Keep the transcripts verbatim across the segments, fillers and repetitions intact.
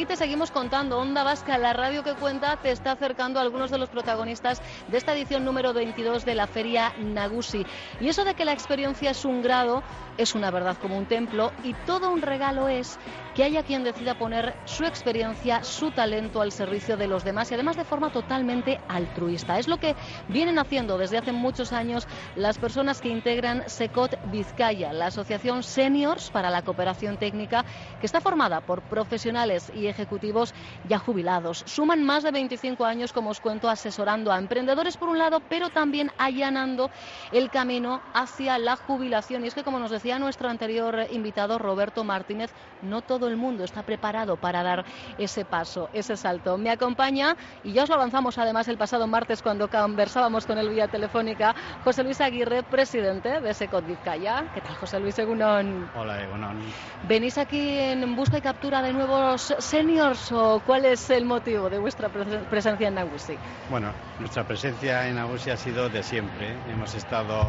te seguimos contando. Onda Vasca, la radio que cuenta, te está acercando a algunos de los protagonistas de esta edición número veintidós de la Feria Nagusi. Y eso de que la experiencia es un grado, es una verdad como un templo, y todo un regalo es que haya quien decida poner su experiencia, su talento al servicio de los demás, y además de forma totalmente altruista. Es lo que vienen haciendo desde hace muchos años las personas que integran SECOT Vizcaya, la asociación Seniors para la Cooperación Técnica, que está formada por profesionales y ejecutivos ya jubilados. Suman más de veinticinco años, como os cuento, asesorando a emprendedores por un lado, pero también allanando el camino hacia la jubilación. Y es que, como nos decía nuestro anterior invitado, Roberto Martínez, no todo el mundo está preparado para dar ese paso, ese salto. Me acompaña, y ya os lo avanzamos además el pasado martes cuando conversábamos con él vía telefónica, José Luis Aguirre, presidente de SECOT Vizcaya. ¿Qué tal, José Luis? Egunon. Hola, Egunon. ¿Venís aquí en busca y captura de nuevos seniors o cuál es el motivo de vuestra presencia en Nagusi? Bueno, nuestra presencia en Nagusi ha sido de siempre. Hemos estado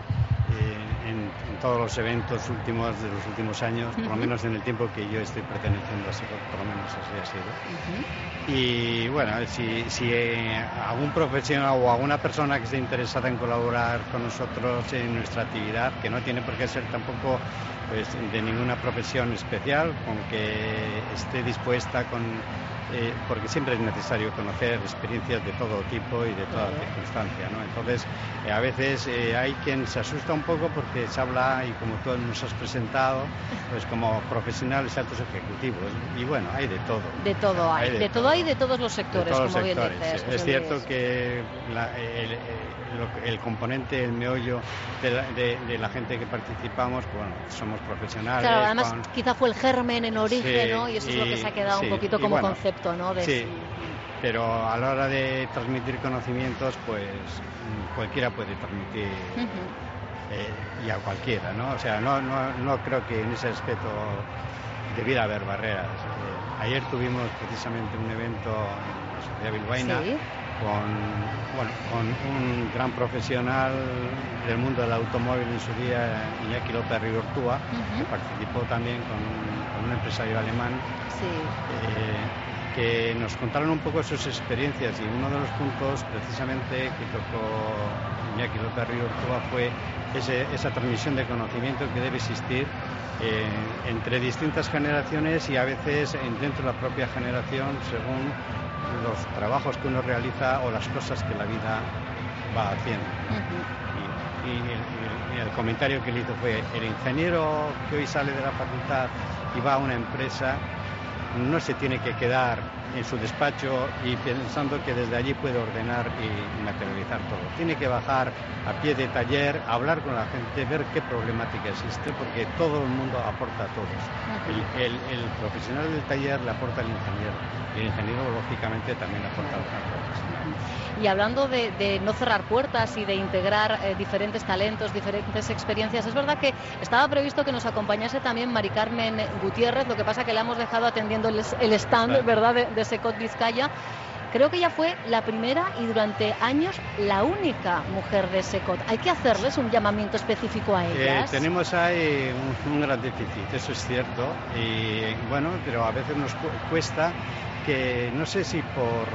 eh, en, en todos los eventos últimos de los últimos años, por lo menos en el tiempo que yo estoy perteneciendo a SECOT, por lo menos así ha sido. Uh-huh. Y bueno, si, si eh, algún profesional o alguna persona que esté interesada en colaborar con nosotros en nuestra actividad, que no tiene por qué ser tampoco pues de ninguna profesión especial, con que esté dispuesta con eh, porque siempre es necesario conocer experiencias de todo tipo y de toda circunstancia, ¿no? Entonces eh, a veces eh, hay quien se asusta un poco porque se habla, y como tú nos has presentado, pues como profesionales altos ejecutivos, y bueno, hay de todo. De todo hay, hay de, de todo hay de todos los sectores, todos como los sectores, bien dices. Sí. Es cierto que la, el, el, el componente, el meollo de la, de, de la gente que participamos, pues, bueno, somos profesionales. Claro, además con... quizá fue el germen en origen, sí, ¿no? Y eso y, es lo que se ha quedado sí, un poquito como bueno, concepto, ¿no? De sí, sí. Pero a la hora de transmitir conocimientos, pues cualquiera puede transmitir, uh-huh. eh, y a cualquiera, ¿no? O sea, no, no, no creo que en ese aspecto debiera haber barreras. Eh, ayer tuvimos precisamente un evento en la Sociedad Bilbaína, ¿sí?, con, bueno, con un gran profesional del mundo del automóvil en su día, Iñaki López Riortúa, uh-huh. que participó también con un, con un empresario alemán, sí. eh, que nos contaron un poco sus experiencias, y uno de los puntos precisamente que tocó Iñaki López Riortúa fue ese, esa transmisión de conocimiento que debe existir eh, entre distintas generaciones, y a veces dentro de la propia generación, según los trabajos que uno realiza o las cosas que la vida va haciendo. Uh-huh. y, y, el, y el comentario que le hizo fue: el ingeniero que hoy sale de la facultad y va a una empresa no se tiene que quedar en su despacho y pensando que desde allí puede ordenar y materializar todo. Tiene que bajar a pie de taller, hablar con la gente, ver qué problemática existe, porque todo el mundo aporta a todos. El, el, el profesional del taller le aporta al ingeniero, y el ingeniero lógicamente también aporta a los profesionales. Y hablando de, de no cerrar puertas y de integrar eh, diferentes talentos, diferentes experiencias, es verdad que estaba previsto que nos acompañase también Mari Carmen Gutiérrez, lo que pasa que la hemos dejado atendiendo el, el stand, claro, ¿verdad?, de, de SECOT Vizcaya. Creo que ella fue la primera y durante años la única mujer de SECOT. ¿Hay que hacerles un llamamiento específico a ellas? Eh, tenemos ahí un, un gran déficit, eso es cierto, y bueno, pero a veces nos cuesta, que no sé si por...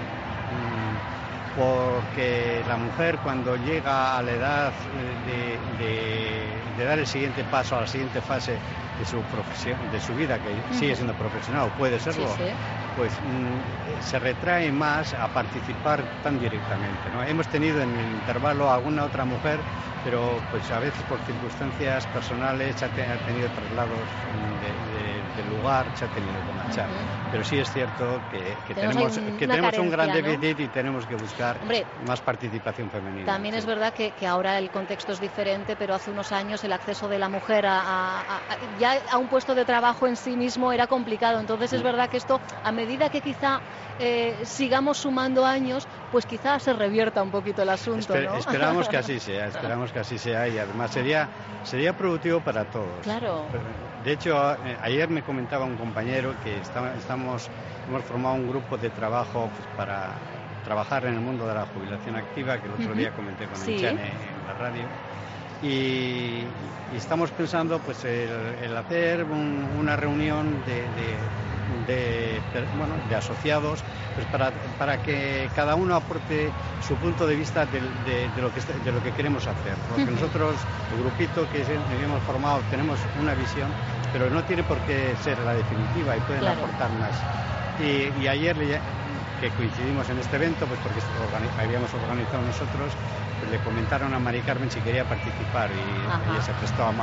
porque la mujer, cuando llega a la edad de, de, de dar el siguiente paso, a la siguiente fase de su profesión, de su vida, que uh-huh. sigue siendo profesional o puede serlo, sí, sí. pues mm, se retrae más a participar tan directamente, ¿no? Hemos tenido en el intervalo alguna otra mujer, pero pues a veces por circunstancias personales ha, te, ha tenido traslados de, de, del lugar, se ha tenido que marchar. Uh-huh. Pero sí es cierto que, que tenemos, un, que tenemos carencia, un gran déficit, ¿no? Y tenemos que buscar Hombre, más participación femenina. También sí. es verdad que, que ahora el contexto es diferente, pero hace unos años el acceso de la mujer a, a, a, ya a un puesto de trabajo en sí mismo era complicado. Entonces sí. es verdad que esto, a medida que quizá eh, sigamos sumando años, pues quizá se revierta un poquito el asunto, Esper, ¿no? Esperamos que así sea, esperamos que así sea, y además sería, sería productivo para todos. Claro. De hecho, eh, ayer me comentaba un compañero que está, estamos, hemos formado un grupo de trabajo pues, para trabajar en el mundo de la jubilación activa, que el otro uh-huh. día comenté con sí. Enchane en la radio, y, y estamos pensando pues el, el hacer un, una reunión de, de, de, bueno, de asociados, pues para, para que cada uno aporte su punto de vista de, de, de, lo, que, de lo que queremos hacer. Porque nosotros, el grupito que hemos formado, tenemos una visión, pero no tiene por qué ser la definitiva y pueden claro. aportar más. Y, y ayer le, que coincidimos en este evento, pues porque organiz, habíamos organizado nosotros, pues le comentaron a Mari Carmen si quería participar y Ajá. ella se prestó a,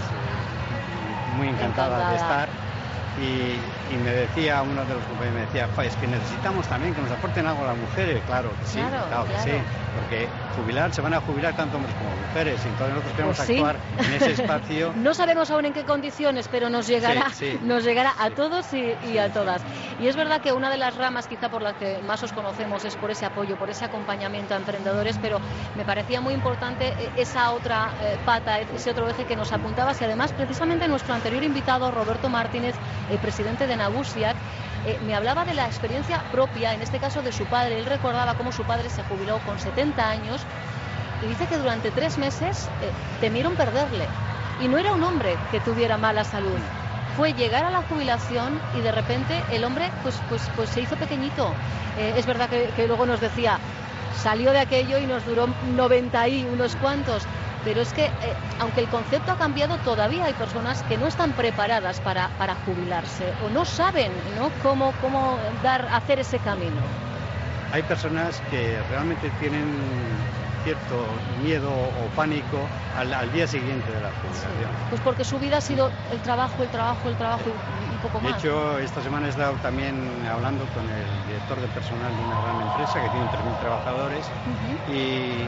pues, muy encantada, encantada de estar. Y, y me decía uno de los compañeros, me decía, es que necesitamos también que nos aporten algo las mujeres. Claro que sí, claro, claro, claro. que sí, porque jubilar, se van a jubilar tanto hombres como mujeres, y entonces nosotros queremos pues sí. actuar en ese espacio. No sabemos aún en qué condiciones, pero nos llegará, sí, sí. nos llegará a sí. todos y, y sí, a todas. Sí. Y es verdad que una de las ramas quizá por las que más os conocemos es por ese apoyo, por ese acompañamiento a emprendedores, pero me parecía muy importante esa otra eh, pata, ese otro eje que nos apuntabas, y además precisamente nuestro anterior invitado, Roberto Martínez, el presidente de Nagusiak, eh, me hablaba de la experiencia propia, en este caso de su padre. Él recordaba cómo su padre se jubiló con setenta años y dice que durante tres meses eh, temieron perderle. Y no era un hombre que tuviera mala salud. Fue llegar a la jubilación y de repente el hombre pues, pues, pues se hizo pequeñito. Eh, es verdad que, que luego nos decía, salió de aquello y nos duró noventa y unos cuantos. Pero es que, eh, aunque el concepto ha cambiado, todavía hay personas que no están preparadas para, para jubilarse o no saben, ¿no?, cómo, cómo dar, hacer ese camino. Hay personas que realmente tienen cierto miedo o pánico al, al día siguiente de la jubilación. Sí, pues porque su vida ha sido el trabajo, el trabajo, el trabajo y un poco más. De hecho, esta semana he estado también hablando con el director de personal de una gran empresa que tiene tres mil trabajadores uh-huh. y,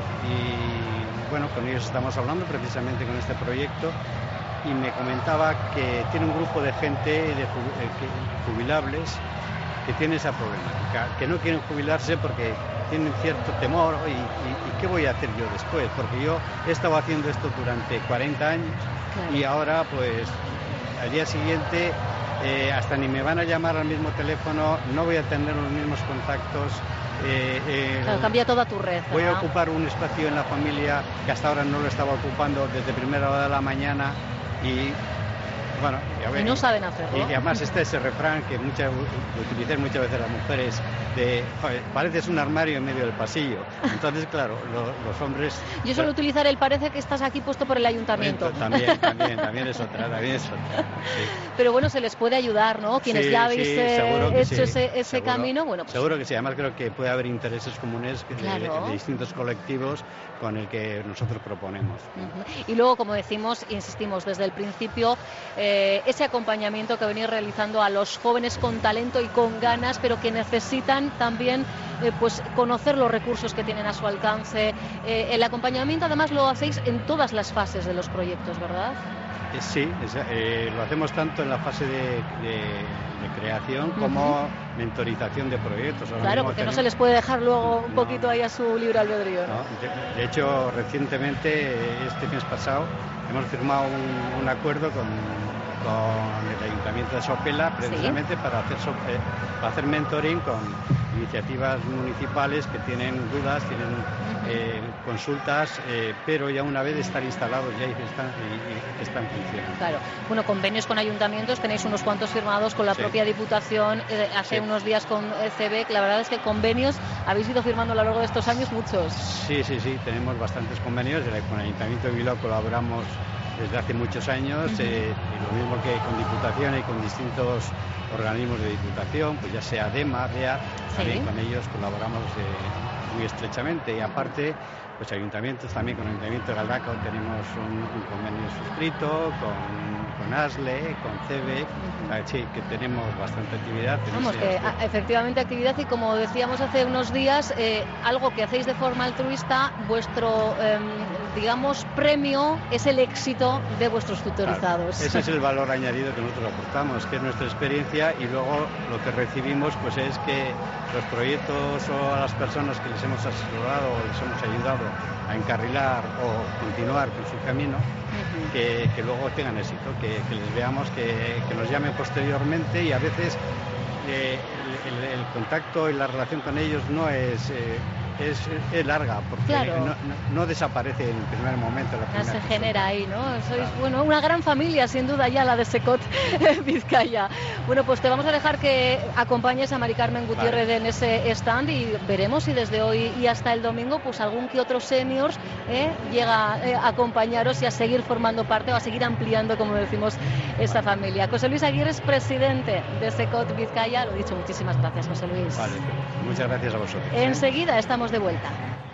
y bueno, con ellos estamos hablando precisamente con este proyecto y me comentaba que tiene un grupo de gente de jubilables que tiene esa problemática, que no quieren jubilarse porque tienen cierto temor y, y, y ¿qué voy a hacer yo después? Porque yo he estado haciendo esto durante cuarenta años claro. y ahora pues al día siguiente eh, hasta ni me van a llamar al mismo teléfono, no voy a tener los mismos contactos. Eh, eh, claro, cambia toda tu red. Voy ¿no? a ocupar un espacio en la familia que hasta ahora no lo estaba ocupando desde primera hora de la mañana y bueno, y, a ver, y no saben hacerlo. Y, y además está ese refrán que muchas, lo utilicen muchas veces las mujeres de, joder, pareces un armario en medio del pasillo. Entonces, claro, lo, los hombres... Yo suelo utilizar el parece que estás aquí puesto por el ayuntamiento. También, también, también es otra, también es otra. Sí. Pero bueno, se les puede ayudar, ¿no? Quienes sí, ya habéis sí, eh, hecho sí, ese, ese seguro, camino, bueno... Pues... Seguro que sí, además creo que puede haber intereses comunes de, claro. de, de distintos colectivos con el que nosotros proponemos. Uh-huh. Y luego, como decimos, insistimos desde el principio, eh, ese acompañamiento que venís realizando a los jóvenes con talento y con ganas, pero que necesitan también eh, pues conocer los recursos que tienen a su alcance. Eh, el acompañamiento, además, lo hacéis en todas las fases de los proyectos, ¿verdad? Eh, sí, es, eh, lo hacemos tanto en la fase de, de, de creación como uh-huh. mentorización de proyectos. Ahora claro, porque tenemos... no se les puede dejar luego un no, poquito ahí a su libre albedrío. ¿no? No, de, de hecho, recientemente, este mes pasado, hemos firmado un, un acuerdo con, con el Ayuntamiento de Sopela, precisamente ¿sí? para, hacer, eh, para hacer mentoring con iniciativas municipales que tienen dudas, tienen uh-huh. eh, consultas, eh, pero ya una vez estar instalados ya están, y, y están funcionando. Claro, bueno, convenios con ayuntamientos, tenéis unos cuantos firmados con la sí. propia Diputación, eh, hace sí. unos días con el C B E C, la verdad es que convenios habéis ido firmando a lo largo de estos años muchos. Sí, sí, sí, tenemos bastantes convenios, con el Ayuntamiento de Bilbao colaboramos desde hace muchos años, uh-huh. eh, y lo mismo que con Diputación y con distintos organismos de Diputación, pues ya sea DEMA, REA, ¿sí? también con ellos colaboramos eh, muy estrechamente y aparte, pues ayuntamientos, también con el Ayuntamiento de Galdacao tenemos un, un convenio suscrito, con, con ASLE, con C B E C, uh-huh. sí, que tenemos bastante actividad. Vamos, que a, efectivamente actividad y como decíamos hace unos días, eh, algo que hacéis de forma altruista, vuestro, eh, digamos, premio es el éxito de vuestros tutorizados. Claro, ese es el valor añadido que nosotros aportamos, que es nuestra experiencia y luego lo que recibimos pues es que los proyectos o a las personas que les hemos asesorado o les hemos ayudado a encarrilar o continuar con su camino, uh-huh. que, que luego tengan éxito, que, que les veamos, que, que nos llamen posteriormente y a veces eh, el, el, el contacto y la relación con ellos no es... Eh, es, es larga, porque claro. no, no, no desaparece en el primer momento. La ya se persona. genera ahí, ¿no? Sois, Claro. bueno, una gran familia, sin duda, ya la de Secot Vizcaya. Bueno, pues te vamos a dejar que acompañes a Mari Carmen Gutiérrez vale. en ese stand y veremos si desde hoy y hasta el domingo, pues algún que otro seniors eh, llega eh, a acompañaros y a seguir formando parte o a seguir ampliando, como decimos, esta vale. familia. José Luis Aguirre es presidente de Secot Vizcaya. Lo dicho, muchísimas gracias, José Luis. Vale, muchas gracias a vosotros. Enseguida ¿eh? estamos de vuelta.